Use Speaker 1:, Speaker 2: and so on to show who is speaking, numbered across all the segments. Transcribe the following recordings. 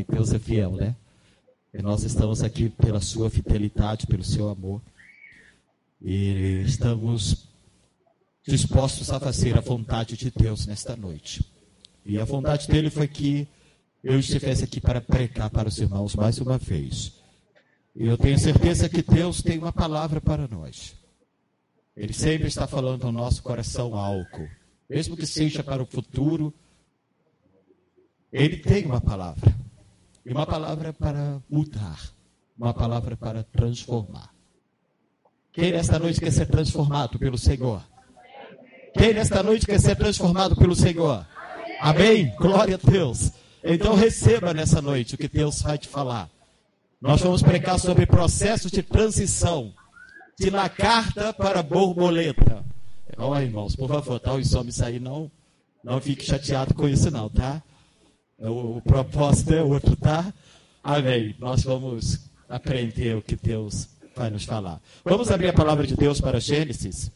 Speaker 1: Deus é fiel, né? E nós estamos aqui pela sua fidelidade, pelo seu amor. E estamos dispostos a fazer a vontade de Deus nesta noite. E a vontade dele foi que eu estivesse aqui para pregar para os irmãos mais uma vez. E eu tenho certeza que Deus tem uma palavra para nós. Ele sempre está falando ao nosso coração algo. Mesmo que seja para o futuro, Ele tem uma palavra. E uma palavra para mudar. Uma palavra para transformar. Quem nesta noite quer ser transformado pelo Senhor? Quem nesta noite quer ser transformado pelo Senhor? Amém? Glória a Deus. Então receba nessa noite o que Deus vai te falar. Nós vamos pregar sobre processos de transição. De lagarta para borboleta. Olha, irmãos, por favor, tá, os homens aí não fique chateado com isso não, tá? O propósito é outro, tá? Amém. Nós vamos aprender o que Deus vai nos falar. Vamos abrir a palavra de Deus para Gênesis,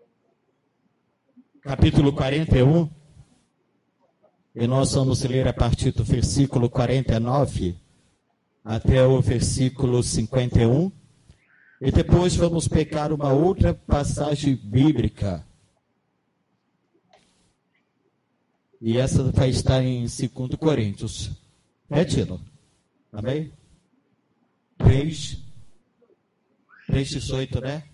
Speaker 1: capítulo 41. E nós vamos ler a partir do versículo 49 até o versículo 51. E depois vamos pegar uma outra passagem bíblica. E essa vai estar em 2 Coríntios. Tino? Amém? 3:18, né?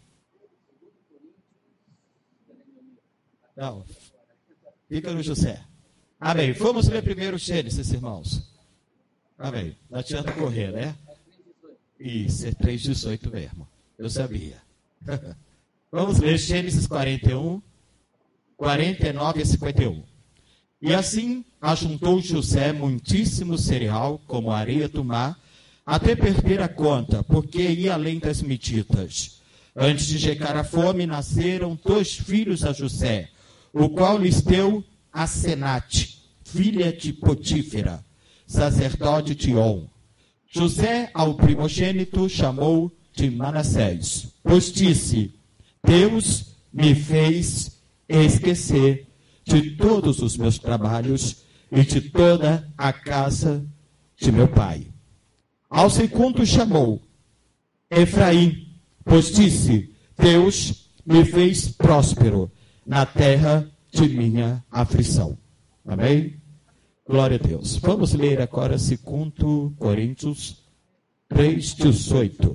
Speaker 1: Não. Fica no José. Amém. Vamos ler primeiro Gênesis, irmãos. Amém. Não adianta correr, né? Isso, é 3:18 mesmo. Eu sabia. Vamos ler Gênesis 41, 49 a 51. E assim ajuntou José muitíssimo cereal, como a areia do mar, até perder a conta, porque ia além das medidas. Antes de chegar a fome, nasceram 2 filhos a José, o qual lhes deu Asenate, filha de Potífera, sacerdote de On. José, ao primogênito, chamou de Manassés, pois disse: Deus me fez esquecer de todos os meus trabalhos e de toda a casa de meu pai. Ao segundo chamou Efraim, pois disse: Deus me fez próspero na terra de minha aflição. Amém? Glória a Deus. Vamos ler agora 2 Coríntios 3:18.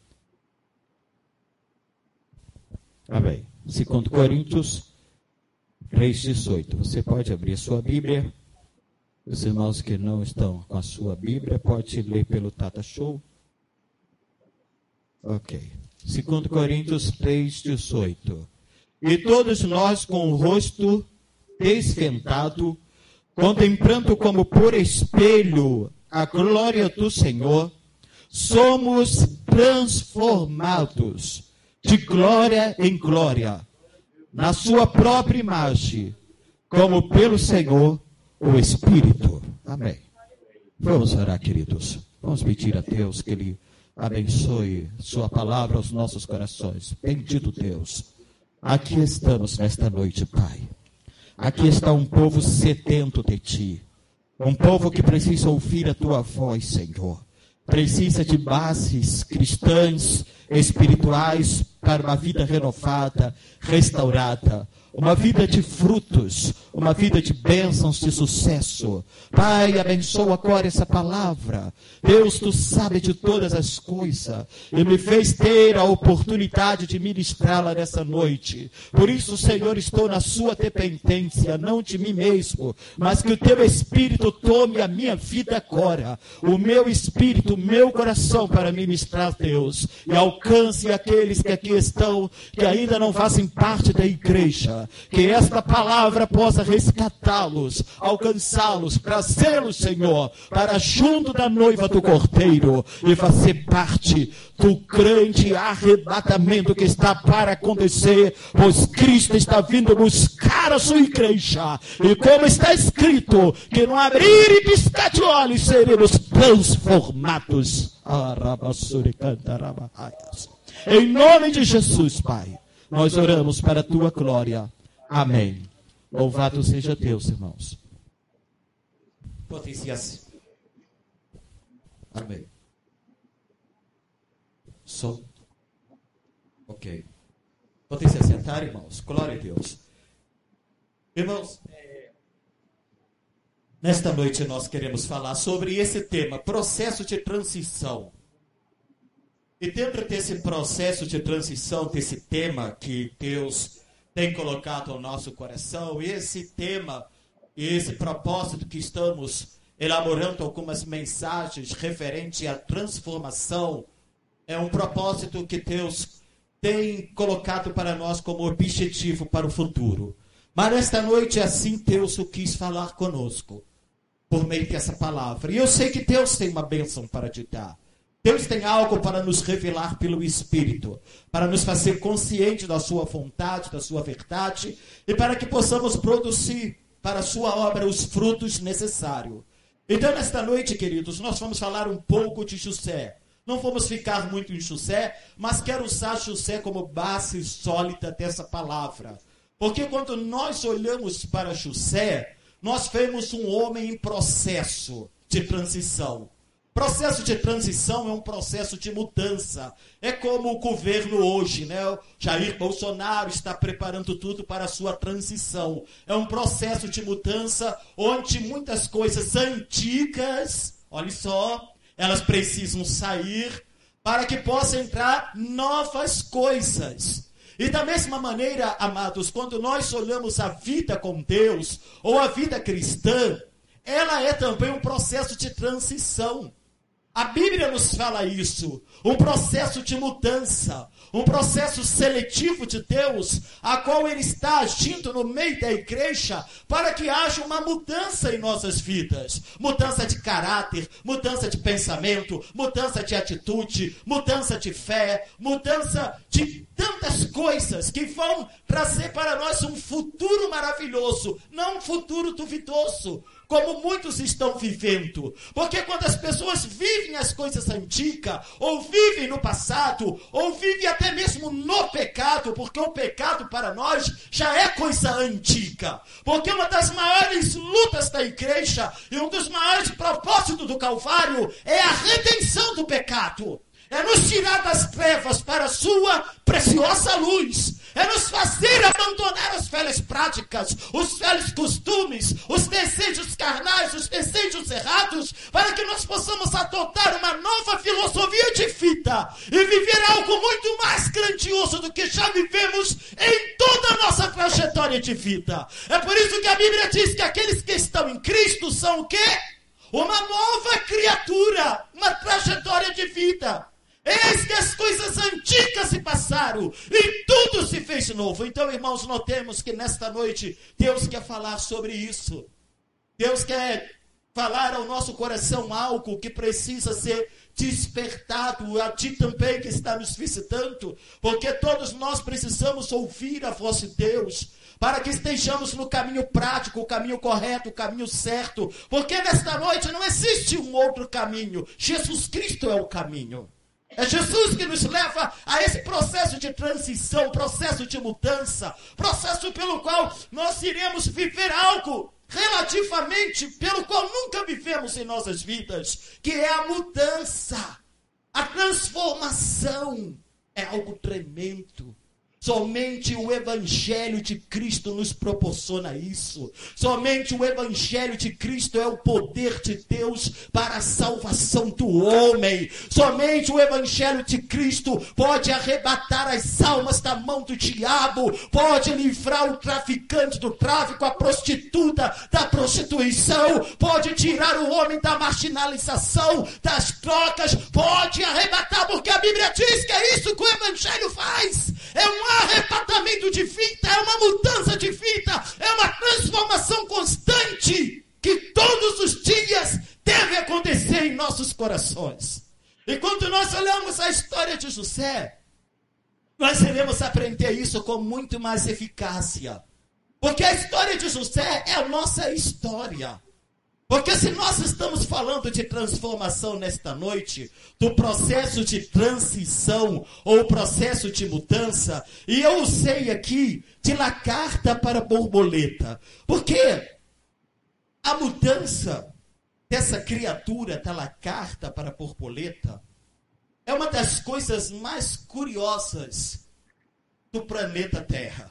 Speaker 1: Amém. 2 Coríntios 3:18. Você pode abrir a sua Bíblia. Os irmãos que não estão com a sua Bíblia, pode ler pelo Tata Show. Ok. 2 Coríntios 3:18. E todos nós, com o rosto desvendado, contemplando como por espelho a glória do Senhor, somos transformados de glória em glória, na sua própria imagem, como pelo Senhor, o Espírito. Amém. Vamos orar, queridos. Vamos pedir a Deus que Ele abençoe sua palavra aos nossos corações. Bendito Deus. Aqui estamos nesta noite, Pai. Aqui está um povo sedento de Ti. Um povo que precisa ouvir a Tua voz, Senhor. Precisa de bases cristãs, espirituais, para uma vida renovada, restaurada. Uma vida de frutos, uma vida de bênçãos, de sucesso. Pai, abençoa agora essa palavra. Deus, Tu sabe de todas as coisas. E me fez ter a oportunidade de ministrá-la nessa noite. Por isso, Senhor, estou na sua dependência, não de mim mesmo, mas que o Teu Espírito tome a minha vida agora. O meu espírito, o meu coração para ministrar, Deus. E alcance aqueles que aqui estão, que ainda não fazem parte da igreja. Que esta palavra possa resgatá-los, alcançá-los, trazê-los, Senhor, para junto da noiva do Cordeiro e fazer parte do grande arrebatamento que está para acontecer, pois Cristo está vindo buscar a sua igreja. E como está escrito, que no abrir e piscar de olhos seremos transformados. Em nome de Jesus, Pai, nós oramos para a Tua glória. Amém. Louvado seja Deus, irmãos.
Speaker 2: Noticias.
Speaker 1: Amém. Som. Ok. Podem se sentar, irmãos. Glória a Deus. Irmãos, nesta noite nós queremos falar sobre esse tema, processo de transição. E dentro desse processo de transição, desse tema que Deus tem colocado ao nosso coração, esse tema, esse propósito que estamos elaborando algumas mensagens referente à transformação, é um propósito que Deus tem colocado para nós como objetivo para o futuro. Mas nesta noite, assim Deus o quis falar conosco, por meio dessa palavra. E eu sei que Deus tem uma bênção para te dar. Deus tem algo para nos revelar pelo Espírito, para nos fazer consciente da sua vontade, da sua verdade, e para que possamos produzir para a sua obra os frutos necessários. Então, nesta noite, queridos, nós vamos falar um pouco de José. Não vamos ficar muito em José, mas quero usar José como base sólida dessa palavra. Porque quando nós olhamos para José, nós vemos um homem em processo de transição. Processo de transição é um processo de mudança. É como o governo hoje, né? O Jair Bolsonaro está preparando tudo para a sua transição. É um processo de mudança onde muitas coisas antigas, olha só, elas precisam sair para que possam entrar novas coisas. E da mesma maneira, amados, quando nós olhamos a vida com Deus, ou a vida cristã, ela é também um processo de transição. A Bíblia nos fala isso, um processo de mudança, um processo seletivo de Deus, a qual Ele está agindo no meio da igreja para que haja uma mudança em nossas vidas. Mudança de caráter, mudança de pensamento, mudança de atitude, mudança de fé, mudança de tantas coisas que vão trazer para nós um futuro maravilhoso, não um futuro duvidoso, como muitos estão vivendo. Porque quando as pessoas vivem as coisas antigas, ou vivem no passado, ou vivem até mesmo no pecado, porque o pecado para nós já é coisa antiga. Porque uma das maiores lutas da igreja e um dos maiores propósitos do Calvário é a redenção do pecado. É nos tirar das trevas para a sua preciosa luz. É nos fazer abandonar as velhas práticas, os velhos costumes, os desejos carnais, os desejos errados, para que nós possamos adotar uma nova filosofia de vida e viver algo muito mais grandioso do que já vivemos em toda a nossa trajetória de vida. É por isso que a Bíblia diz que aqueles que estão em Cristo são o quê? Uma nova criatura, uma trajetória de vida. Eis que as coisas antigas se passaram e tudo se fez novo. Então, irmãos, notemos que nesta noite Deus quer falar sobre isso. Deus quer falar ao nosso coração algo que precisa ser despertado, a ti também que está nos visitando, porque todos nós precisamos ouvir a voz de Deus, para que estejamos no caminho prático, o caminho correto, o caminho certo, porque nesta noite não existe um outro caminho, Jesus Cristo é o caminho. É Jesus que nos leva a esse processo de transição, processo de mudança, processo pelo qual nós iremos viver algo relativamente pelo qual nunca vivemos em nossas vidas, que é a mudança, a transformação. É algo tremendo. Somente o Evangelho de Cristo nos proporciona isso. Somente o Evangelho de Cristo é o poder de Deus para a salvação do homem. Somente o Evangelho de Cristo pode arrebatar as almas da mão do diabo, pode livrar o traficante do tráfico, a prostituta da prostituição, pode tirar o homem da marginalização, das trocas, pode arrebatar, porque a Bíblia diz que é isso que o Evangelho faz. É um arrebatamento de vida, é uma mudança de vida, é uma transformação constante que todos os dias deve acontecer em nossos corações. E quando nós olhamos a história de José, nós iremos aprender isso com muito mais eficácia. Porque a história de José é a nossa história. Porque se nós estamos falando de transformação nesta noite, do processo de transição ou processo de mudança, e eu usei aqui de lagarta para borboleta, porque a mudança dessa criatura da lagarta para a borboleta é uma das coisas mais curiosas do planeta Terra.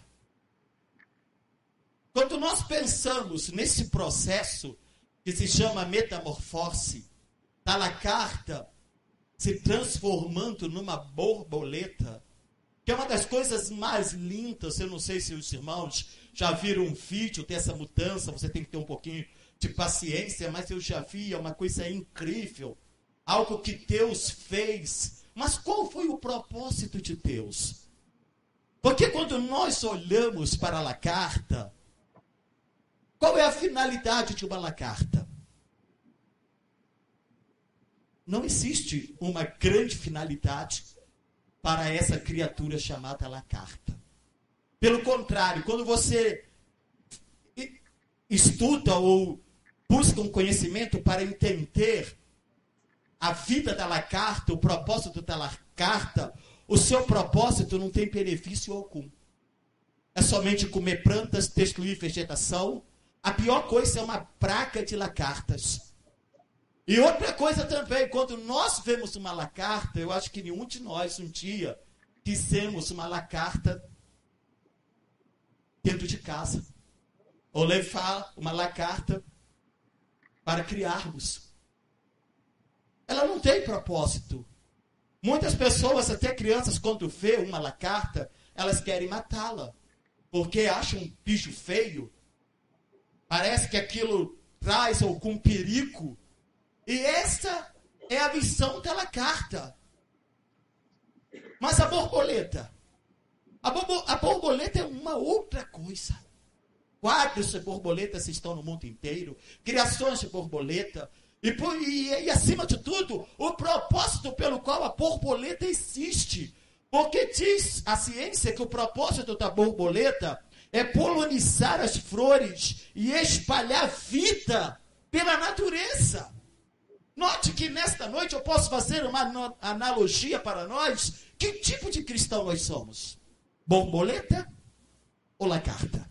Speaker 1: Quando nós pensamos nesse processo que se chama metamorfose, da lagarta se transformando numa borboleta, que é uma das coisas mais lindas. Eu não sei se os irmãos já viram um vídeo dessa mudança, você tem que ter um pouquinho de paciência, mas eu já vi, é uma coisa incrível, algo que Deus fez. Mas qual foi o propósito de Deus? Porque quando nós olhamos para a lagarta, qual é a finalidade de uma lagarta? Não existe uma grande finalidade para essa criatura chamada lagarta. Pelo contrário, quando você estuda ou busca um conhecimento para entender a vida da lagarta, o propósito da lagarta, o seu propósito não tem benefício algum. É somente comer plantas, destruir vegetação. A pior coisa é uma praga de lagartas. E outra coisa também, quando nós vemos uma lagarta, eu acho que nenhum de nós um dia quisemos uma lagarta dentro de casa. Ou levar uma lagarta para criarmos. Ela não tem propósito. Muitas pessoas, até crianças, quando vê uma lagarta, elas querem matá-la. Porque acham um bicho feio. Parece que aquilo traz algum perigo. E essa é a visão da lagarta. Mas a borboleta? A borboleta é uma outra coisa. Quadros de borboletas estão no mundo inteiro. Criações de borboleta. E acima de tudo, o propósito pelo qual a borboleta existe. Porque diz a ciência que o propósito da borboleta é polinizar as flores e espalhar vida pela natureza. Note que nesta noite eu posso fazer uma analogia para nós. Que tipo de cristão nós somos? Borboleta ou lagarta?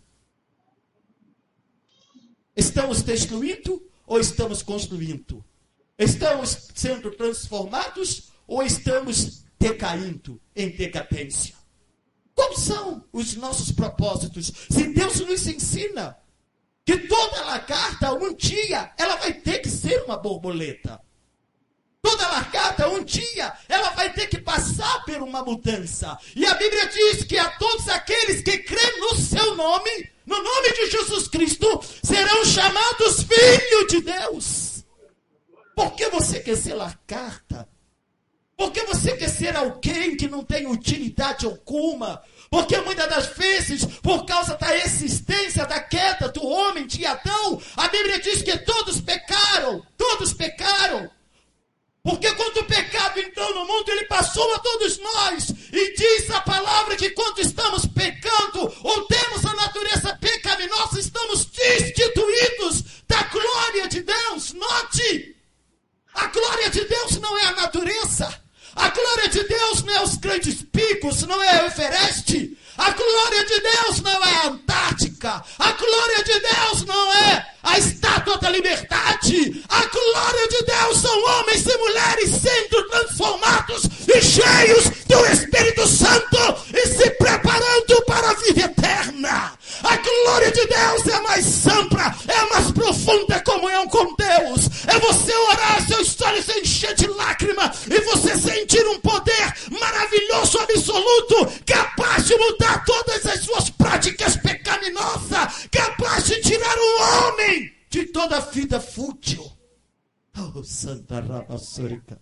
Speaker 1: Estamos destruindo ou estamos construindo? Estamos sendo transformados ou estamos decaindo em decadência? Quais são os nossos propósitos? Se Deus nos ensina que toda lagarta, um dia, ela vai ter que ser uma borboleta. Toda lagarta, um dia, ela vai ter que passar por uma mudança. E a Bíblia diz que a todos aqueles que creem no seu nome, no nome de Jesus Cristo, serão chamados filhos de Deus. Por que você quer ser lagarta? Por que você quer ser alguém que não tem utilidade alguma? Porque muitas das vezes, por causa da existência da queda do homem de Adão, a Bíblia diz que todos pecaram. Todos pecaram. Porque quando o pecado entrou no mundo, ele passou a todos nós. E diz a palavra que quando estamos pecando, ou temos a natureza pecaminosa, estamos destituídos da glória de Deus. Note, a glória de Deus não é a natureza. A glória de Deus não é os grandes picos, não é o Everest. A glória de Deus não é a Antártica. A glória de Deus não é a Estátua da Liberdade. A glória de Deus são homens e mulheres sendo transformados e cheios do Espírito Santo e se preparando para a vida eterna. A glória de Deus é mais ampla, é a mais profunda comunhão com Deus. É você orar, seus olhos encher de lágrima e você sentir um poder maravilhoso, absoluto, capaz de mudar todas as suas práticas pecaminosas, capaz de tirar o homem de toda a vida fútil. Oh, Santa Rabassurica.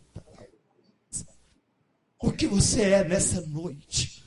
Speaker 1: O que você é nessa noite?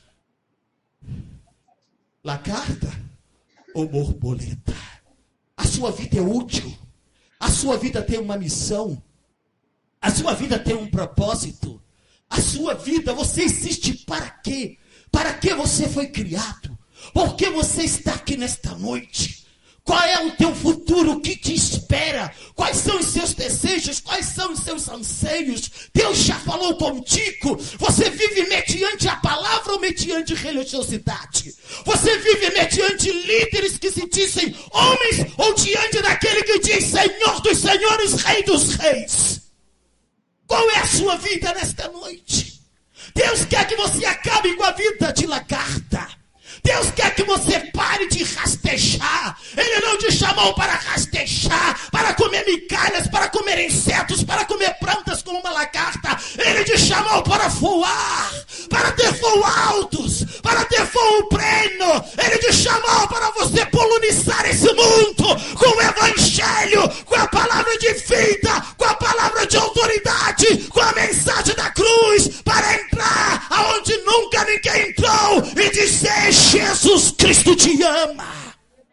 Speaker 1: Lagarta ou borboleta? A sua vida é útil. A sua vida tem uma missão. A sua vida tem um propósito. A sua vida, você existe para quê? Para que você foi criado? Por que você está aqui nesta noite? Qual é o teu futuro? O que te espera? Quais são os seus desejos? Quais são os seus anseios? Deus já falou contigo. Você vive mediante a palavra
Speaker 2: palavra ou mediante religiosidade? Você vive mediante líderes que se dizem homens ou diante daquele que diz Senhor dos senhores, Rei dos reis? Qual é a sua vida nesta noite? Deus quer que você acabe com a vida de lagarta. Deus quer que você pare de rastejar. Ele não te chamou para rastejar, para comer migalhas, para comer insetos, para comer plantas como uma lagarta. Ele te chamou para voar, para ter voo altos, para ter voo pleno. Ele te chamou para você polonizar esse mundo com o evangelho, com a palavra de vida, com a palavra de autoridade, com a mensagem da cruz, para entrar aonde nunca ninguém entrou e dizer: Jesus Cristo te ama.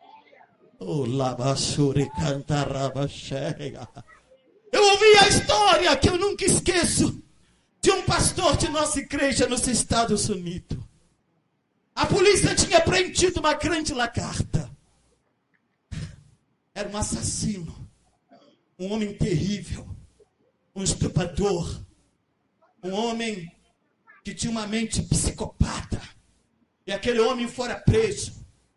Speaker 2: Eu ouvi a história que eu nunca esqueço de um pastor de nossa igreja nos Estados Unidos. A polícia tinha prendido uma grande lagarta. Era um assassino, um homem terrível, um estuprador, um homem que tinha uma mente psicopata. E aquele homem fora preso.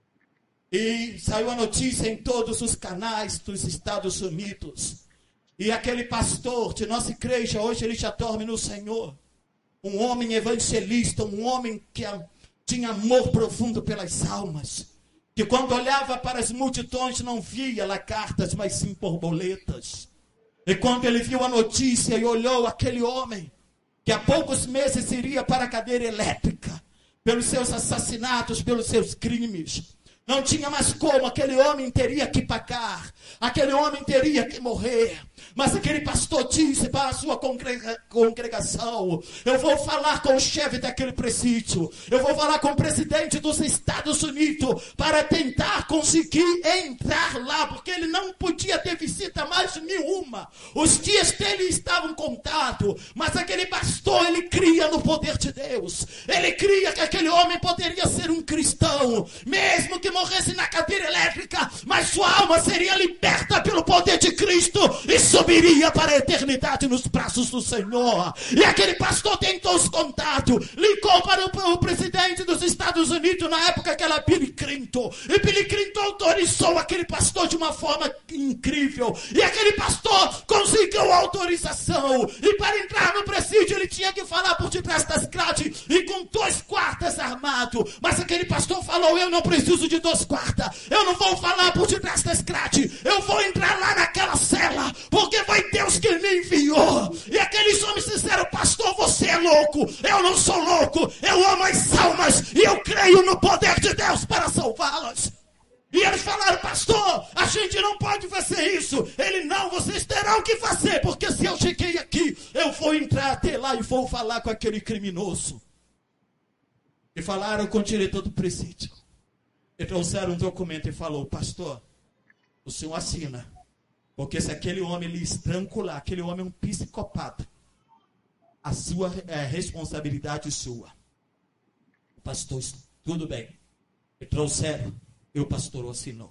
Speaker 2: E saiu a notícia em todos os canais dos Estados Unidos. E aquele pastor de nossa igreja, hoje ele já dorme no Senhor. Um homem evangelista, um homem que tinha amor profundo pelas almas. Que quando olhava para as multidões não via lagartas, mas sim borboletas. E quando ele viu a notícia e olhou aquele homem, que há poucos meses iria para a cadeira elétrica, pelos seus assassinatos, pelos seus crimes. Não tinha mais como, aquele homem teria que pagar, aquele homem teria que morrer. Mas aquele pastor disse para a sua congregação: eu vou falar com o chefe daquele presídio, eu vou falar com o presidente dos Estados Unidos, para tentar conseguir entrar lá, porque ele não podia ter visita mais nenhuma. Os dias dele estavam contados, mas aquele pastor, ele cria no poder de Deus. Ele cria que aquele homem poderia ser um cristão, mesmo que morresse na cadeira elétrica, mas sua alma seria liberta pelo poder de Cristo e subiria para a eternidade nos braços do Senhor. E aquele pastor tentou os contatos, ligou para o presidente dos Estados Unidos, na época que era Billy Clinton, e Billy Clinton autorizou aquele pastor de uma forma incrível, e aquele pastor conseguiu autorização, e para entrar no presídio ele tinha que falar por detrás das grades, e com 2 guardas armados, mas aquele pastor falou: eu não preciso de 2 guardas, eu não vou falar por detrás das grades, eu vou entrar lá naquela cela, porque foi Deus que me enviou. E aqueles homens disseram: pastor, você é louco. Eu não sou louco, eu amo as almas e eu creio no poder de Deus para salvá-las. E eles falaram: pastor, a gente não pode fazer isso. Ele: não, vocês terão que fazer, porque se eu cheguei aqui, eu vou entrar até lá e vou falar com aquele criminoso. E falaram com o diretor do presídio. E trouxeram um documento e falou: pastor, o senhor assina, porque se aquele homem lhe estrangular, aquele homem é um psicopata, a sua responsabilidade sua. O pastor: tudo bem. E trouxeram, e o pastor assinou.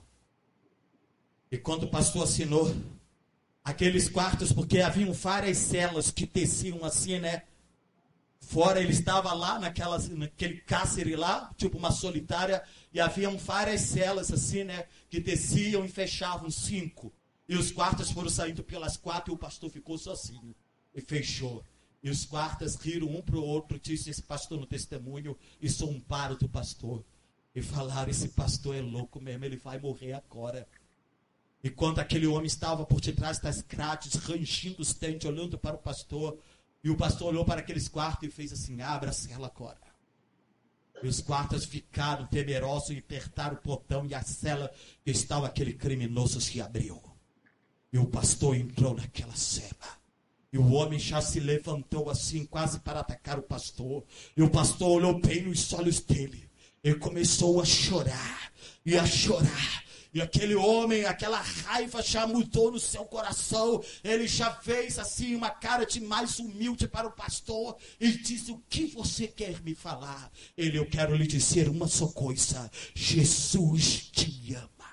Speaker 2: E quando o pastor assinou, aqueles quartos, porque haviam várias celas que desciam assim, né? Fora ele estava lá naquele cárcere lá, tipo uma solitária, e haviam várias celas assim, né? Que desciam e fechavam 5. E os quartos foram saindo pelas 4 e o pastor ficou sozinho. E fechou. E os guardas riram um para o outro, disse esse pastor no testemunho, e zombaram do pastor. E falaram: esse pastor é louco mesmo, ele vai morrer agora. E quando aquele homem estava por detrás das grades, rangindo os dentes, olhando para o pastor, e o pastor olhou para aqueles quartos e fez assim: abra a cela agora. E os guardas ficaram temerosos e apertaram o portão, e a cela que estava aquele criminoso se abriu. E o pastor entrou naquela cela. E o homem já se levantou assim, quase para atacar o pastor. E o pastor olhou bem nos olhos dele. E começou a chorar. E a chorar. E aquele homem, aquela raiva já mudou no seu coração. Ele já fez assim uma cara de mais humilde para o pastor. E disse: o que você quer me falar? Ele: eu quero lhe dizer uma só coisa. Jesus te ama.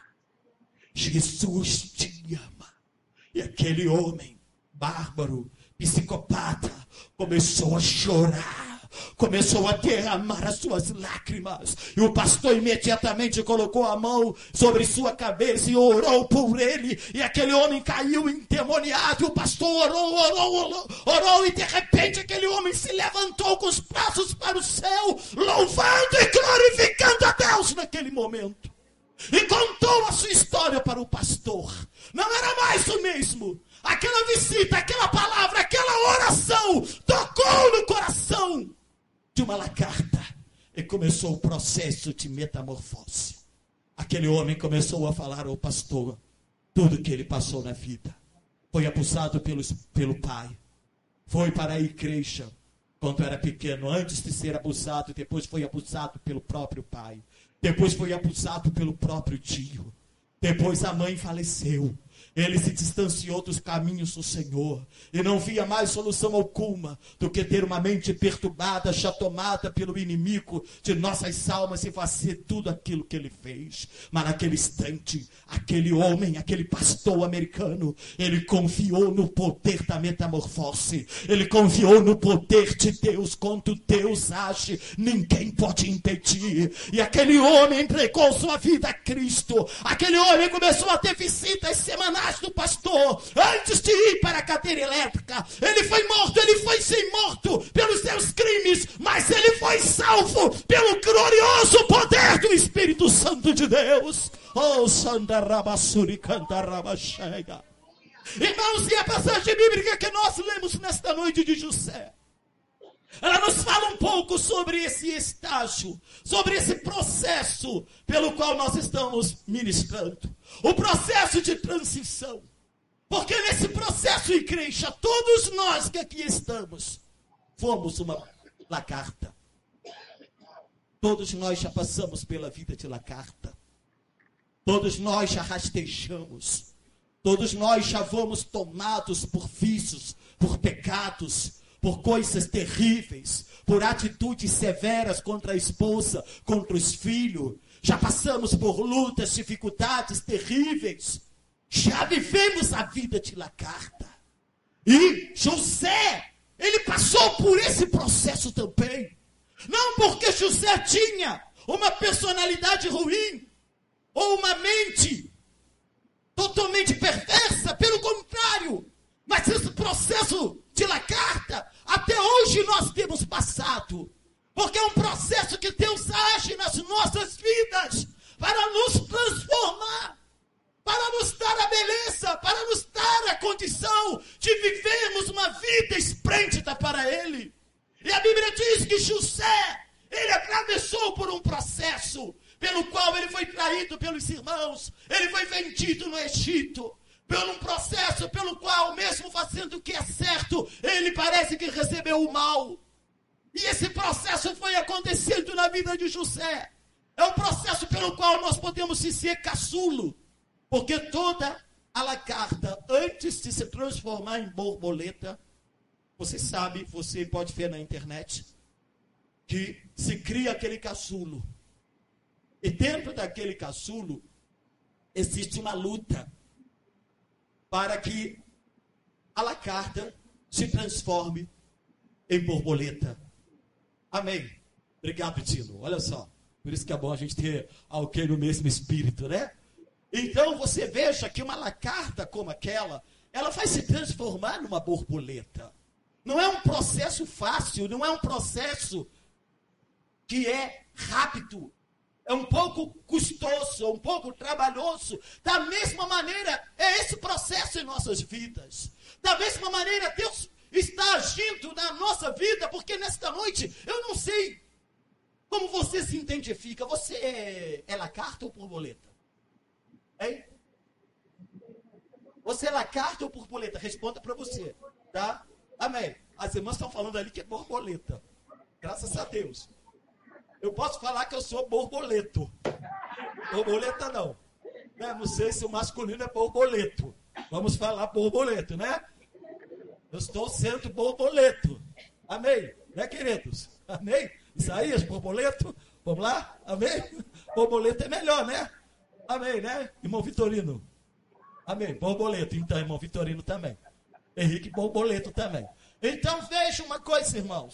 Speaker 2: Jesus te ama. E aquele homem bárbaro, psicopata, começou a chorar. começou a derramar as suas lágrimas. E o pastor imediatamente colocou a mão sobre sua cabeça e orou por ele. E aquele homem caiu endemoniado. E o pastor orou. E de repente aquele homem se levantou com os braços para o céu, louvando e glorificando a Deus naquele momento. E contou a sua história para o pastor. Não era mais o mesmo. Aquela visita, aquela palavra, aquela oração tocou no coração de uma lagarta. E começou o processo de metamorfose. Aquele homem começou a falar ao pastor tudo que ele passou na vida. Foi abusado pelo pai. Foi para a igreja quando era pequeno. Antes de ser abusado, depois foi abusado pelo próprio pai. Depois foi abusado pelo próprio tio. Depois a mãe faleceu. Ele se distanciou dos caminhos do Senhor e não via mais solução alguma do que ter uma mente perturbada, já tomada pelo inimigo de nossas almas e fazer tudo aquilo que ele fez. Mas naquele instante, aquele homem, aquele pastor americano, ele confiou no poder da metamorfose. Ele confiou no poder de Deus. Quando Deus age, ninguém pode impedir. E aquele homem entregou sua vida a Cristo. Aquele homem começou a ter visitas semanais do pastor, antes de ir para a cadeira elétrica. Ele foi morto, ele foi sim morto pelos seus crimes, mas ele foi salvo pelo glorioso poder do Espírito Santo de Deus. Oh, Sandarabassuri Cantarabachega. Irmãos, e a passagem bíblica que nós lemos nesta noite de José, ela nos fala um pouco sobre esse estágio, sobre esse processo pelo qual nós estamos ministrando. O processo de transição. Porque nesse processo, igreja, todos nós que aqui estamos, fomos uma lagarta. Todos nós já passamos pela vida de lagarta. Todos nós já rastejamos. Todos nós já fomos tomados por vícios, por pecados, por coisas terríveis, por atitudes severas contra a esposa, contra os filhos. Já passamos por lutas, dificuldades terríveis. Já vivemos a vida de lagarta. E José, ele passou por esse processo também. Não porque José tinha uma personalidade ruim, ou uma mente totalmente perversa, pelo contrário. Mas esse processo de lagarta, até hoje nós temos passado. Porque é um processo que Deus age nas nossas vidas para nos transformar, para nos dar a beleza, para nos dar a condição de vivermos uma vida esplêndida para Ele. E a Bíblia diz que José, ele atravessou por um processo pelo qual ele foi traído pelos irmãos, ele foi vendido no Egito. Por um processo pelo qual, mesmo fazendo o que é certo, ele parece que recebeu o mal. E esse processo foi acontecendo na vida de José. É um processo pelo qual nós podemos dizer caçulo. Porque toda a lagarta, antes de se transformar em borboleta, você sabe, você pode ver na internet, que se cria aquele caçulo. E dentro daquele caçulo, existe uma luta para que a lagarta se transforme em borboleta. Amém. Obrigado, Tino. Olha só. Por isso que é bom a gente ter alguém no mesmo espírito, né? Então você veja que uma lagarta como aquela, ela vai se transformar numa borboleta. Não é um processo fácil, não é um processo que é rápido. É um pouco custoso, é um pouco trabalhoso. Da mesma maneira, é esse processo em nossas vidas. Da mesma maneira, Deus está agindo na nossa vida, porque nesta noite, eu não sei como você se identifica. Você é lagarta ou borboleta? Hein? Você é lagarta ou borboleta? Responda para você, tá? Amém. As irmãs estão falando ali que é borboleta. Graças a Deus. Eu posso falar que eu sou borboleto. Borboleta não. Não sei se o masculino é borboleto. Vamos falar borboleto, né? Eu estou sendo borboleto. Amém? Né, queridos? Amém? Isaías, borboleto? Vamos lá? Amém? Borboleto é melhor, né? Amém, né? Irmão Vitorino. Amém. Borboleto, então, irmão Vitorino também. Henrique, borboleto também. Então, veja uma coisa, irmãos.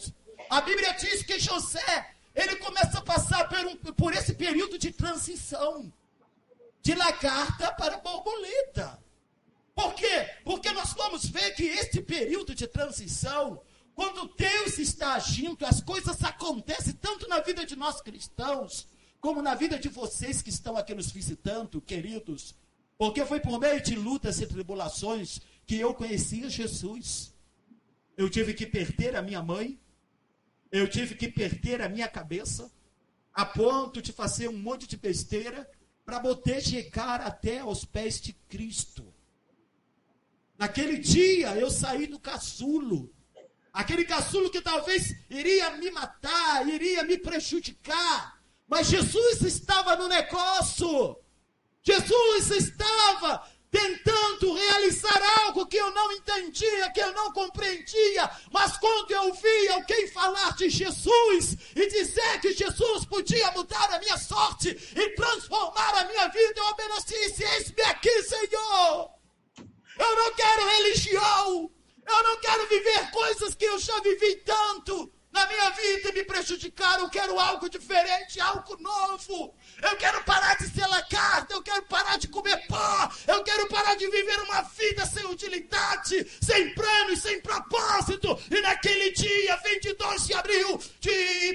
Speaker 2: A Bíblia diz que José, ele começa a passar por esse período de transição, de lagarta para borboleta. Por quê? Porque nós vamos ver que este período de transição, quando Deus está agindo, as coisas acontecem tanto na vida de nós cristãos, como na vida de vocês que estão aqui nos visitando, queridos. Porque foi por meio de lutas e tribulações que eu conhecia Jesus. Eu tive que perder a minha mãe, eu tive que perder a minha cabeça, a ponto de fazer um monte de besteira, para poder chegar até aos pés de Cristo. Naquele dia eu saí do casulo, aquele casulo que talvez iria me matar, iria me prejudicar, mas Jesus estava no negócio. Jesus estava tentando realizar algo que eu não entendia, que eu não compreendia, mas quando eu vi alguém falar de Jesus e dizer que Jesus podia mudar a minha sorte e transformar a minha vida, eu obedeci e disse: eis-me aqui, Senhor. Eu não quero religião, eu não quero viver coisas que eu já vivi tanto na minha vida e me prejudicaram. Eu quero algo diferente, algo novo. Eu quero parar de ser lagarta, eu quero parar de comer pó, eu quero parar de viver uma vida sem utilidade, sem plano e sem propósito. E naquele dia, 22 de abril de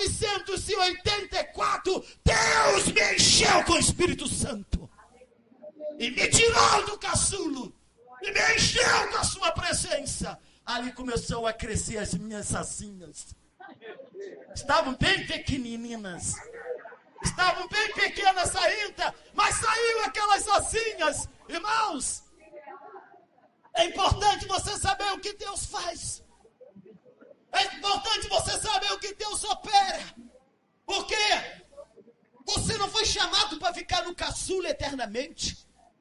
Speaker 2: 1984, Deus me encheu com o Espírito Santo e me tirou do casulo e me encheu com a sua presença. Ali começou a crescer as minhas asinhas. Estavam bem pequenininhas. Estavam bem pequenas ainda, mas saiu aquelas asinhas. Irmãos, é importante você saber o que Deus faz. É importante você saber o que Deus opera. Porque você não foi chamado para ficar no caçulo eternamente.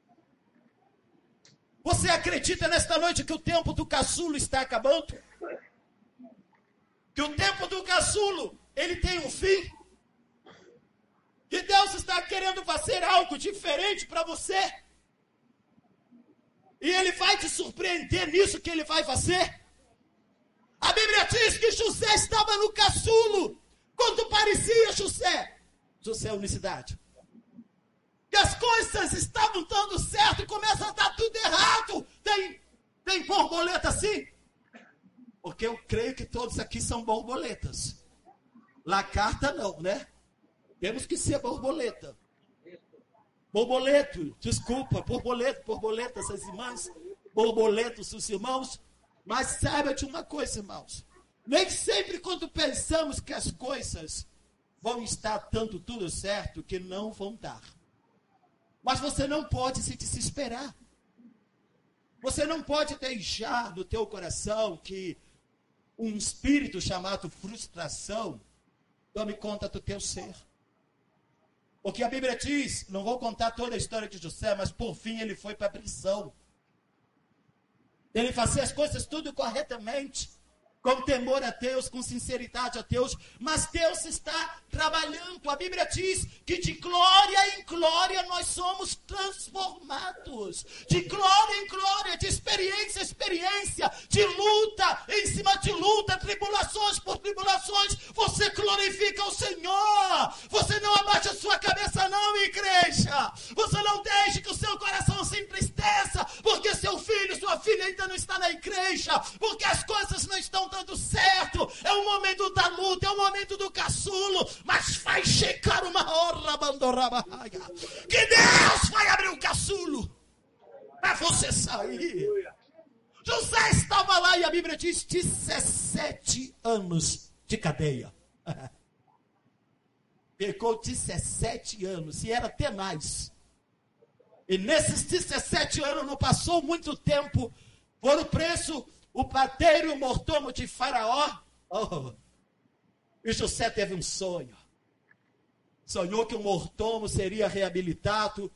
Speaker 2: Você acredita nesta noite que o tempo do caçulo está acabando? Que o tempo do caçulo, ele tem um fim? Que Deus está querendo fazer algo diferente para você? E Ele vai te surpreender nisso que Ele vai fazer? A Bíblia diz que José estava no caçulo. Quando parecia José é unicidade. Que as coisas estavam dando certo e começa a dar tudo errado. Tem borboleta assim? Porque eu creio que todos aqui são borboletas. Lagarta não, né? Temos que ser borboleta. Borboleto, desculpa, borboleta, essas irmãs. Borboletos, os irmãos. Mas saiba de uma coisa, irmãos. Nem sempre quando pensamos que as coisas vão estar dando tudo certo, que não vão dar. Mas você não pode se desesperar. Você não pode deixar no teu coração que um espírito chamado frustração tome conta do teu ser. Porque a Bíblia diz, não vou contar toda a história de José, mas por fim ele foi para a prisão. Ele fazia as coisas tudo corretamente, com temor a Deus, com sinceridade a Deus, mas Deus está trabalhando. A Bíblia diz que de glória em glória nós somos transformados. De glória em glória, de experiência em experiência, de luta em cima de luta, tribulações por tribulações, você glorifica o Senhor. Você não abaixa a sua cabeça não, igreja. Você não deixe que o seu coração se entristeça, porque seu filho, sua filha ainda não está na igreja, porque as coisas não estão dando certo. É o momento da luta, é o momento do caçulo, mas vai chegar uma hora, que Deus vai abrir o caçulo para você sair. José estava lá e a Bíblia diz 17 anos de cadeia. Pegou 17 anos e era tenaz. E nesses 17 anos não passou muito tempo, foram presos o padeiro e o mordomo de Faraó. E José teve um sonho. Sonhou que o mordomo seria reabilitado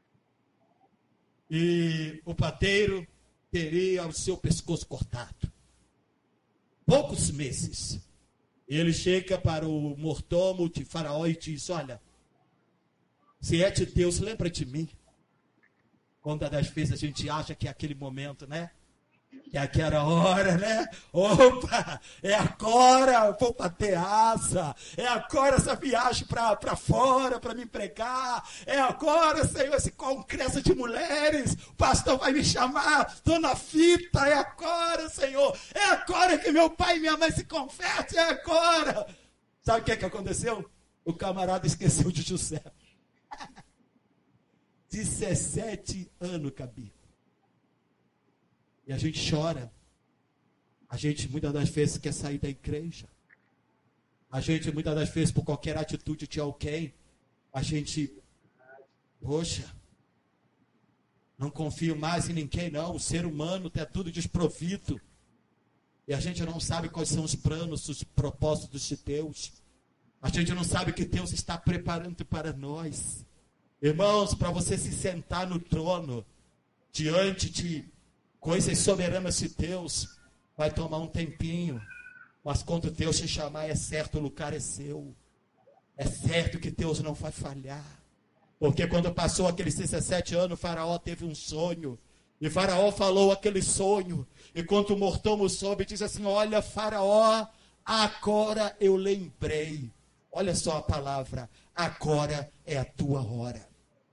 Speaker 2: e o padeiro teria o seu pescoço cortado. Poucos meses. Ele chega para o mordomo de Faraó e diz: olha, se é de Deus, lembra de mim. Quando das vezes a gente acha que é aquele momento, né? Que aquela hora, né? Opa, é agora, vou bater asa. É agora essa viagem para fora, para me empregar. É agora, Senhor, esse congresso de mulheres. O pastor vai me chamar, dona Fita. É agora, Senhor. É agora que meu pai e minha mãe se convertem. É agora. Sabe o que aconteceu? O camarada esqueceu de José. 17 anos, cabia. E a gente chora. A gente muitas das vezes quer sair da igreja. A gente muitas das vezes, por qualquer atitude de alguém, a gente, poxa, não confio mais em ninguém não. O ser humano é tudo desprovido. E a gente não sabe quais são os planos, os propósitos de Deus. A gente não sabe o que Deus está preparando para nós. Irmãos, para você se sentar no trono, diante de coisas soberanas de Deus, vai tomar um tempinho. Mas quando Deus te chamar, é certo, o lugar é seu. É certo que Deus não vai falhar. Porque quando passou aqueles 17 anos, o faraó teve um sonho. E faraó falou aquele sonho. E quando o mordomo soube, disse assim: olha, faraó, agora eu lembrei. Olha só a palavra, agora é a tua hora.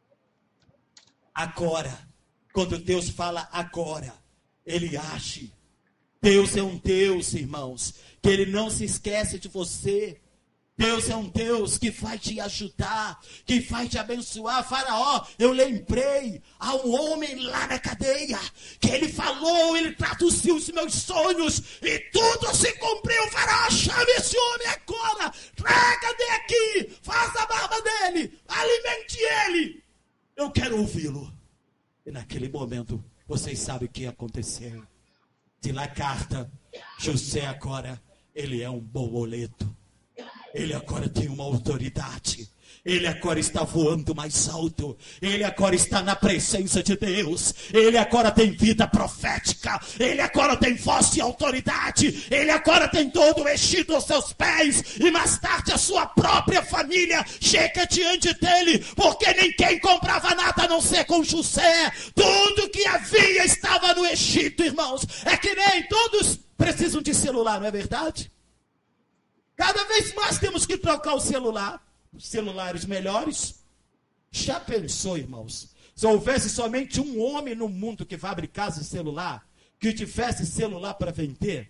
Speaker 2: Agora, quando Deus fala agora, Ele age. Deus é um Deus, irmãos, que Ele não se esquece de você. Deus é um Deus que vai te ajudar, que vai te abençoar. Faraó, eu lembrei, há um homem lá na cadeia, que ele falou, ele traduziu os meus sonhos, e tudo se cumpriu. Faraó, chame esse homem agora, traga dele aqui, faça a barba dele, alimente ele. Eu quero ouvi-lo. E naquele momento, vocês sabem o que aconteceu. De lá carta, José agora, ele é um borboleta. Ele agora tem uma autoridade. Ele agora está voando mais alto. Ele agora está na presença de Deus. Ele agora tem vida profética. Ele agora tem voz de autoridade. Ele agora tem todo o Egito aos seus pés. E mais tarde a sua própria família chega diante dele. Porque ninguém comprava nada a não ser com José. Tudo que havia estava no Egito, irmãos. É que nem todos precisam de celular, não é verdade? Cada vez mais temos que trocar o celular. Celulares melhores. Já pensou, irmãos? Se houvesse somente um homem no mundo que fabricasse celular, que tivesse celular para vender,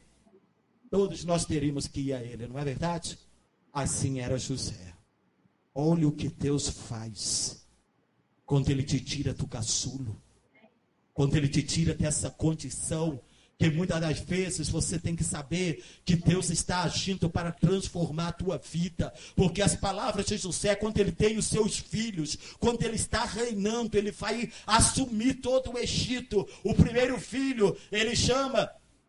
Speaker 2: todos nós teríamos que ir a ele, não é verdade? Assim era José. Olha o que Deus faz quando Ele te tira do casulo, quando Ele te tira dessa condição. Que muitas das vezes você tem que saber que Deus está agindo para transformar a tua vida. Porque as palavras de José, quando ele tem os seus filhos, quando ele está reinando, ele vai assumir todo o Egito. O primeiro filho, ele chama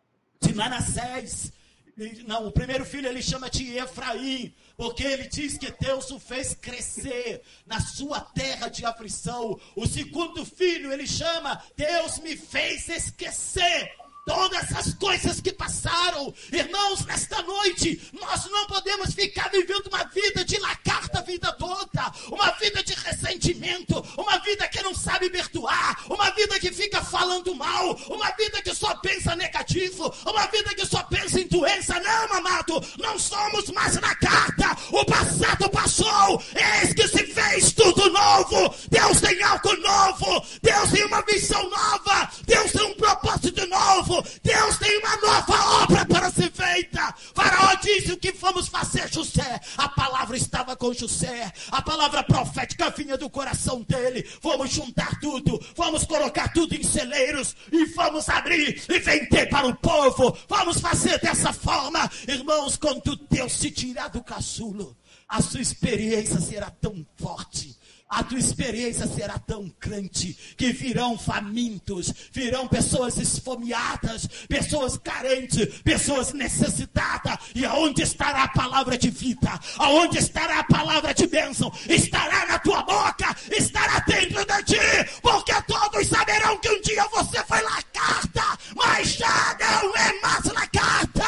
Speaker 2: de Manassés. Não, o primeiro filho ele chama de Efraim, porque ele diz que Deus o fez crescer na sua terra de aflição. O segundo filho ele chama, Deus me fez esquecer todas essas coisas que passaram. Irmãos, nesta noite, nós não podemos ficar vivendo uma vida de lacarta a vida toda, uma vida de ressentimento, uma vida que não sabe perdoar, uma vida que fica falando mal, uma vida que só pensa negativo, uma vida que só pensa em doença. Não, amado, não somos mais lacarta. O passado passou, eis que se fez tudo novo. Deus tem algo novo, Deus tem uma visão nova, Deus tem um propósito novo. Deus tem uma nova obra para ser feita. Faraó disse: o que vamos fazer, José? A palavra estava com José, a palavra profética vinha do coração dele. Vamos juntar tudo, vamos colocar tudo em celeiros e vamos abrir e vender para o povo. Vamos fazer dessa forma. Irmãos, quando Deus se tirar do casulo, a sua experiência será tão forte, a tua experiência será tão grande, que virão famintos, virão pessoas esfomeadas, pessoas carentes, pessoas necessitadas. E aonde estará a palavra de vida? Aonde estará a palavra de bênção? Estará na tua boca, estará dentro de ti, porque todos saberão que um dia você foi lacarta, mas já não é mais lacarta.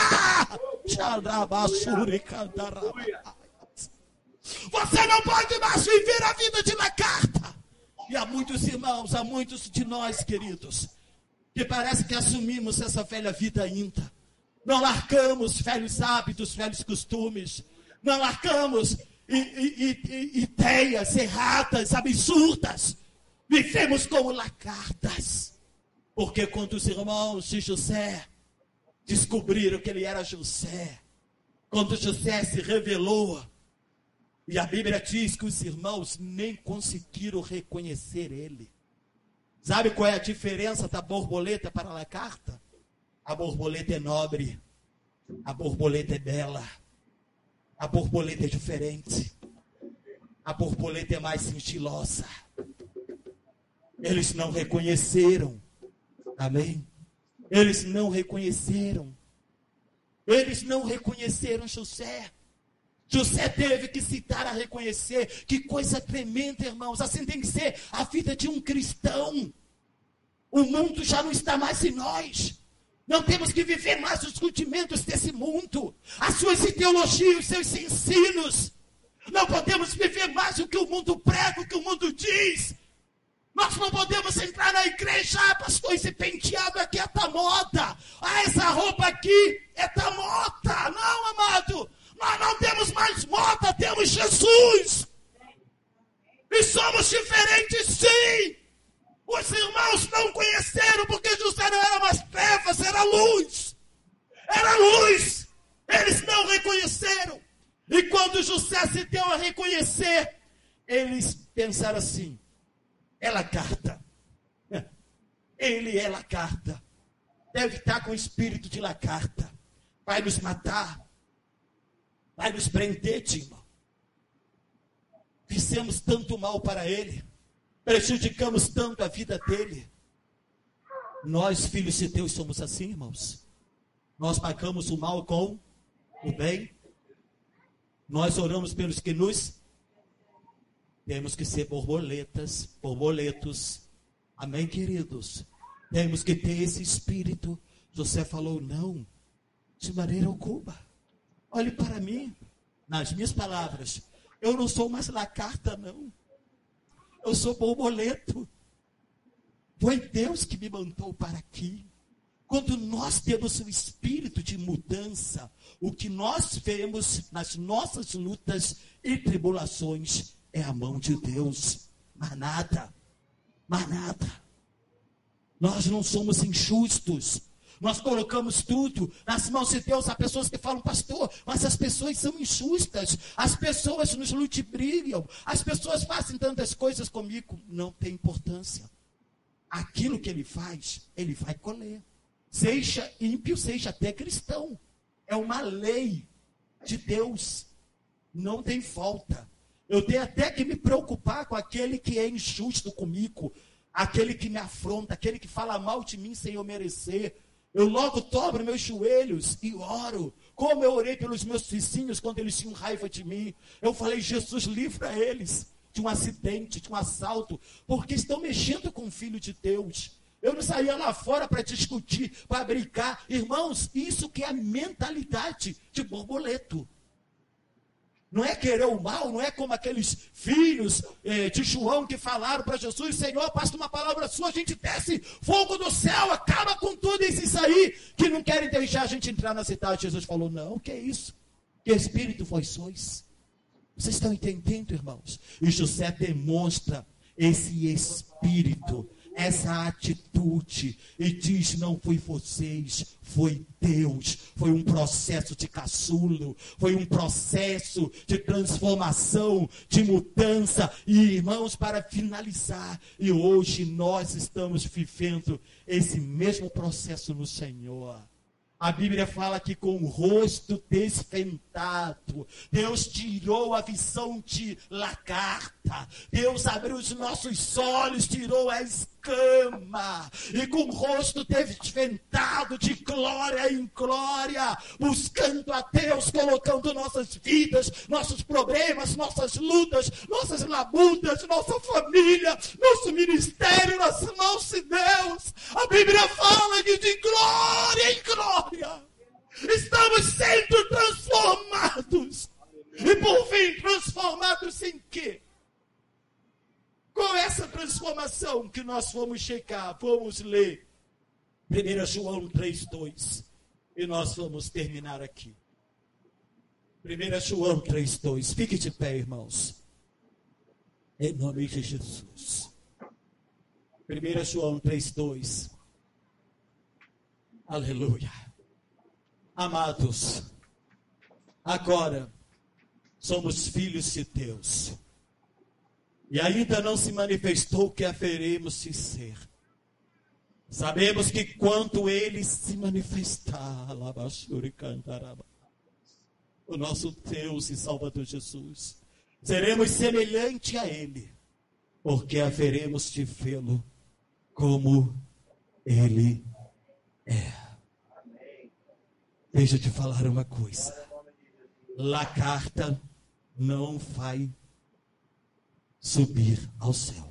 Speaker 2: Você não pode mais viver a vida de lacarta. E há muitos irmãos, há muitos de nós, queridos, que parece que assumimos essa velha vida ainda. Não largamos velhos hábitos, velhos costumes. Não largamos ideias erradas, absurdas. Vivemos como lagartas. Porque quando os irmãos de José descobriram que ele era José, quando José se revelou, e a Bíblia diz que os irmãos nem conseguiram reconhecer ele. Sabe qual é a diferença da borboleta para a lagarta? A borboleta é nobre, a borboleta é bela, a borboleta é diferente, a borboleta é mais sigilosa. Eles não reconheceram, amém? Eles não reconheceram José. José teve que se dar a reconhecer. Que coisa tremenda, irmãos. Assim tem que ser a vida de um cristão. O mundo já não está mais em nós. Não temos que viver mais os rudimentos desse mundo. As suas ideologias, os seus ensinos. Não podemos viver mais o que o mundo prega, o que o mundo diz. Nós não podemos entrar na igreja, pastor, esse penteado aqui é da moda. Essa roupa aqui é da moda. Não, amado. Nós não temos mais moda, temos Jesus. E somos diferentes, sim. Os irmãos não conheceram, porque José não era mais trevas, era luz. Era luz. Eles não reconheceram. E quando José se deu a reconhecer, eles pensaram assim: é lagarta. Ele é lagarta. Deve estar com o espírito de lagarta. Vai nos matar. Vai nos prender, Timo. Fizemos tanto mal para ele. Prejudicamos tanto a vida dele. Nós, filhos de Deus, somos assim, irmãos. Nós pagamos o mal com o bem. Nós oramos pelos que nos... Temos que ser borboletos. Amém, queridos? Temos que ter esse espírito. José falou, não, de maneira alguma. Olhe para mim, nas minhas palavras, eu não sou mais lagarta, não. Eu sou borboleto. Foi Deus que me mandou para aqui. Quando nós temos o espírito de mudança, o que nós vemos nas nossas lutas e tribulações é a mão de Deus. Mas nada. Nós não somos injustos. Nós colocamos tudo nas mãos de Deus. Há pessoas que falam, pastor, mas as pessoas são injustas. As pessoas nos ludibriam. As pessoas fazem tantas coisas comigo. Não tem importância. Aquilo que ele faz, ele vai colher. Seja ímpio, seja até cristão. É uma lei de Deus. Não tem falta. Eu tenho até que me preocupar com aquele que é injusto comigo. Aquele que me afronta, aquele que fala mal de mim sem eu merecer. Eu logo dobro meus joelhos e oro. Como eu orei pelos meus vizinhos quando eles tinham raiva de mim. Eu falei, Jesus, livra eles de um acidente, de um assalto. Porque estão mexendo com o Filho de Deus. Eu não saía lá fora para discutir, para brigar. Irmãos, isso que é a mentalidade de borboleto. Não é querer o mal, não é como aqueles filhos de João que falaram para Jesus, Senhor, basta uma palavra sua, a gente desce fogo do céu, acaba com tudo isso aí, que não querem deixar a gente entrar na cidade. Jesus falou, não, que é isso? Que espírito vós sois? Vocês estão entendendo, irmãos? E José demonstra esse espírito, essa atitude, e diz, não foi vocês, foi Deus. Foi um processo de caçulo, foi um processo de transformação, de mudança. E irmãos, para finalizar, e hoje nós estamos vivendo esse mesmo processo no Senhor. A Bíblia fala que com o rosto desvendado, Deus tirou a visão de lagarta. Deus abriu os nossos olhos, tirou a escama. E com o rosto desvendado de glória em glória, buscando a Deus, colocando nossas vidas, nossos problemas, nossas lutas, nossas labutas, nossa família, nosso ministério nas mãos de Deus. A Bíblia fala que de glória em glória estamos sendo transformados. E por fim, transformados em quê? Com essa transformação que nós vamos checar, vamos ler 1 João 3:2. E nós vamos terminar aqui. 1 João 3:2. Fique de pé, irmãos. Em nome de Jesus. 1 João 3:2. Aleluia. Amados, agora somos filhos de Deus. E ainda não se manifestou o que haveremos de ser. Sabemos que quando Ele se manifestar, o nosso Deus e Salvador Jesus, seremos semelhante a Ele, porque haveremos de vê-lo como Ele é. Deixa eu te falar uma coisa. La carta não vai subir ao céu.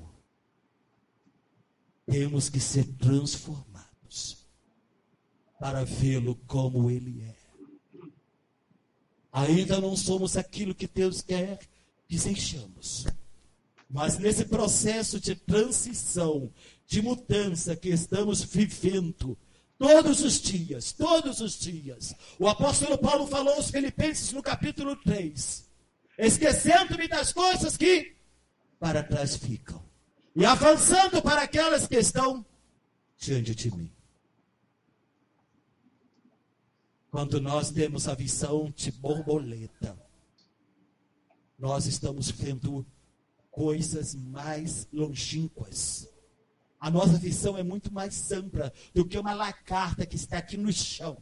Speaker 2: Temos que ser transformados para vê-lo como Ele é. Ainda não somos aquilo que Deus quer que sejamos. Mas nesse processo de transição, de mudança que estamos vivendo, todos os dias, o apóstolo Paulo falou aos Filipenses no capítulo 3, esquecendo-me das coisas que para trás ficam, e avançando para aquelas que estão diante de mim. Quando nós temos a visão de borboleta, nós estamos vendo coisas mais longínquas. A nossa visão é muito mais ampla do que uma lagarta que está aqui no chão,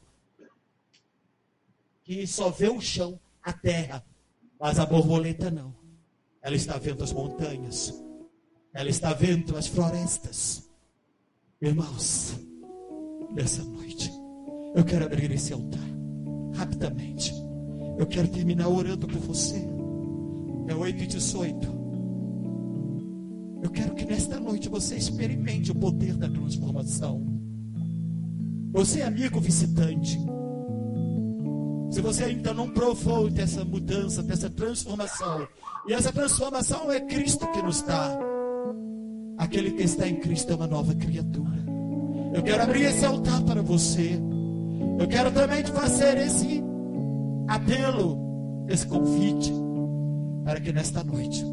Speaker 2: que só vê o chão, a terra, mas a borboleta não. Ela está vendo as montanhas, ela está vendo as florestas. Irmãos, nessa noite, eu quero abrir esse altar, rapidamente. Eu quero terminar orando por você. É 8h18. Eu quero que nesta noite você experimente o poder da transformação. Você, amigo visitante, se você ainda não provou dessa mudança, dessa transformação, e essa transformação é Cristo que nos dá, aquele que está em Cristo é uma nova criatura. Eu quero abrir esse altar para você. Eu quero também te fazer esse apelo, esse convite, para que nesta noite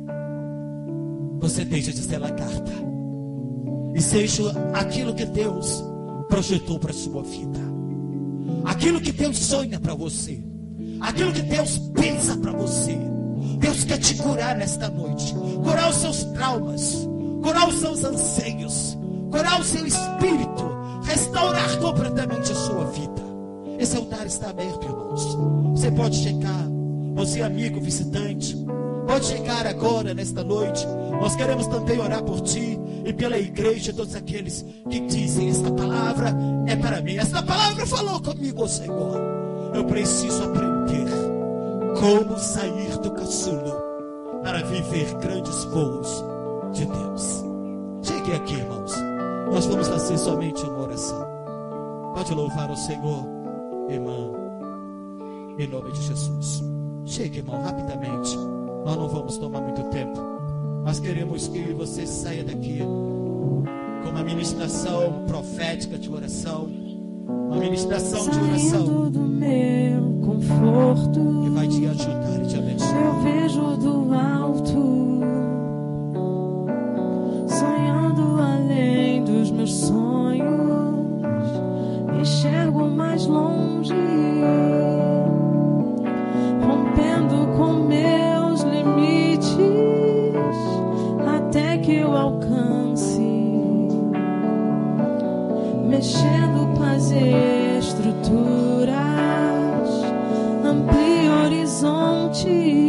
Speaker 2: você deixe de ser lagarta e seja aquilo que Deus projetou para a sua vida, aquilo que Deus sonha para você, aquilo que Deus pensa para você. Deus quer te curar nesta noite, curar os seus traumas, curar os seus anseios, curar o seu espírito, restaurar completamente a sua vida. Esse altar está aberto, irmãos. Você pode chegar, você amigo visitante, pode chegar agora, nesta noite. Nós queremos também orar por ti e pela igreja, todos aqueles que dizem: esta palavra é para mim, esta palavra falou comigo, Senhor. Eu preciso aprender como sair do casulo para viver grandes voos de Deus. Chegue aqui, irmãos. Nós vamos fazer somente uma oração. Pode louvar o Senhor, irmã, em nome de Jesus. Chegue, irmão, rapidamente. Nós não vamos tomar muito tempo. Nós queremos que você saia daqui com uma ministração profética de oração, uma ministração de oração
Speaker 3: do meu conforto,
Speaker 2: que vai te ajudar e te abençoar.
Speaker 3: Eu vejo do alto, sonhando além dos meus sonhos, enxergo mais longe, rompendo com meus limites, até que eu alcance, mexendo com as estruturas, amplie horizontes.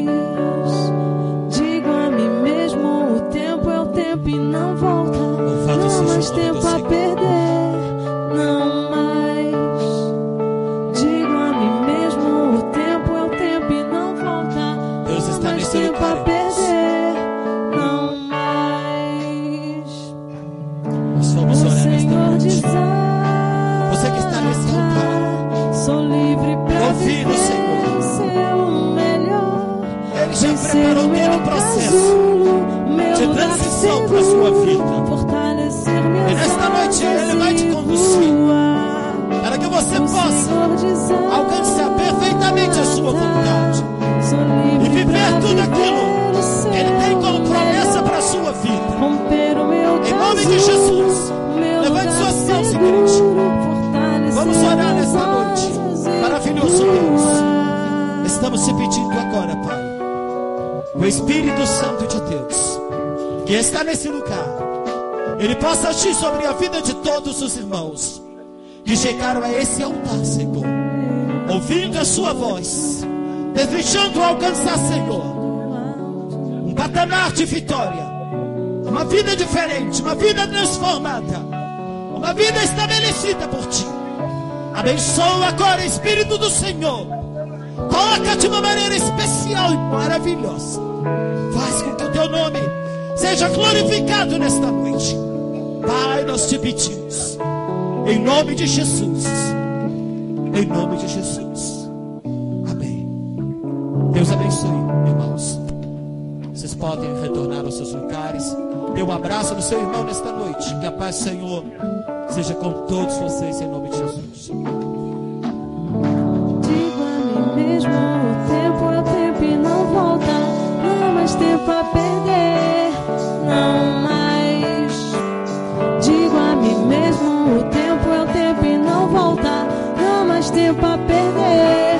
Speaker 3: Digo a mim mesmo: o tempo é o tempo e não volta. Não há mais tempo a perder, não mais. Digo a mim mesmo: o tempo é o tempo e não volta.
Speaker 2: Deus está nesse lugar. Você que está nesse altar,
Speaker 3: sou livre para
Speaker 2: confie no Senhor.
Speaker 3: ser o melhor.
Speaker 2: Ele já preparou todo o processo de transição para a sua vida.
Speaker 3: Fortalecer minhas
Speaker 2: E nesta noite Ele vai te conduzir. você possa alcançar perfeitamente a sua vontade e viver tudo aquilo que Ele tem como promessa para a sua vida. Em nome de Jesus, levante suas mãos, igreja. Vamos orar nesta noite. Maravilhoso Deus, estamos te pedindo agora, Pai, o Espírito Santo de Deus, que está nesse lugar, Ele possa agir sobre a vida de todos os irmãos que chegaram a esse altar, Senhor, ouvindo a sua voz, desejando alcançar, Senhor, um patamar de vitória, uma vida diferente, uma vida transformada, uma vida estabelecida por Ti. Abençoa agora, Espírito do Senhor, toca de uma maneira especial e maravilhosa. Faz com que o Teu nome seja glorificado nesta noite. Pai, nós te pedimos, em nome de Jesus, em nome de Jesus, amém. Deus abençoe, irmãos. Vocês podem retornar aos seus lugares. Dê um abraço no seu irmão nesta noite. Que a paz do Senhor seja com todos vocês, em nome de Jesus.
Speaker 3: Digo a mim mesmo, o tempo é o tempo e não volta. Não há mais tempo a perder, não mais. Digo a mim mesmo, o tempo é o tempo e não volta. Não há mais tempo a perder.